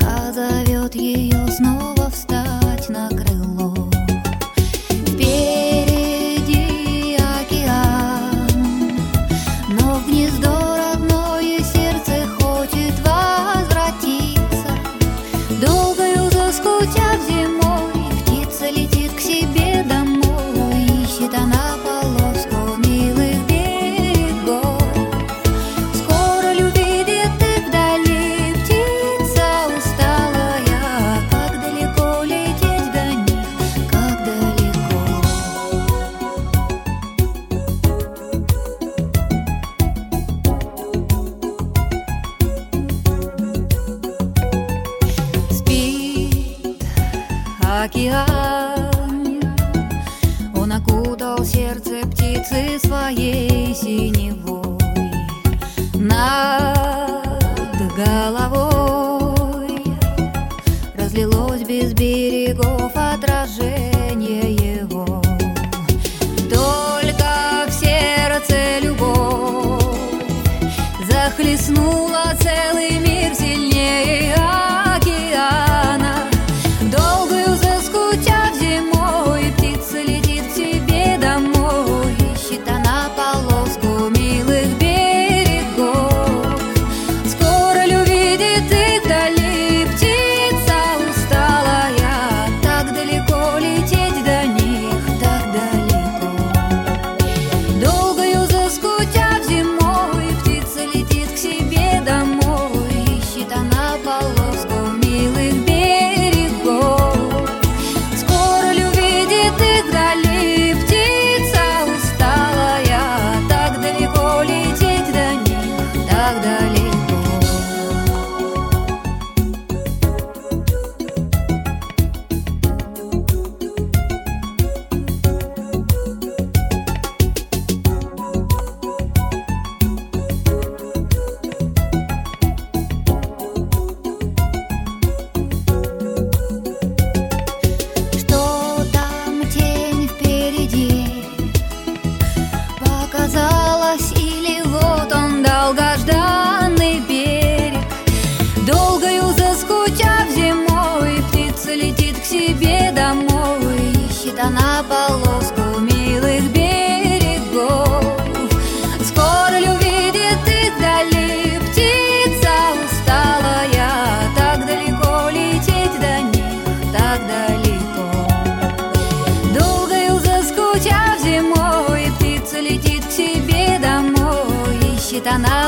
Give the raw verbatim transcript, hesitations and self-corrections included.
Тоска зовет ее снова встать на крыло. Впереди океан, но в гнездо родное сердце хочет возвратиться. Долгою заскучав зимой, птица летит к себе домой. Ищет она полоску милых берегов. Скоро ли увидит ты вдали, птица усталая? Как далеко лететь до них, как далеко. Спит океан, он окутал сердце птицы своей синевой. Над головой разлилось без берегов отражение его. Только в сердце любовь захлестнула целый мир сильнее океана. Долгою заскучав зимой, птица летит к себе домой. Ищет она полоску милых берегов. Скоро ли увидит их вдали, птица усталая? Так далеко лететь до них, так далеко. Долгою заскучав зимой, птица летит к себе домой. Ищет она полоску милых берегов. Скоро ли увидит их вдали, птица усталая? Так далеко лететь до них, так далеко. Что там тень впереди показалась, или вот он долгожданный берег? Долгою заскучав зимой, птица летит к себе домой. Ищет она полоску милых берегов. Скоро ли увидит их вдали, птица усталая? Так далеко лететь до них, так далеко. Долгою заскучав зимой, птица летит к себе домой. Ищет она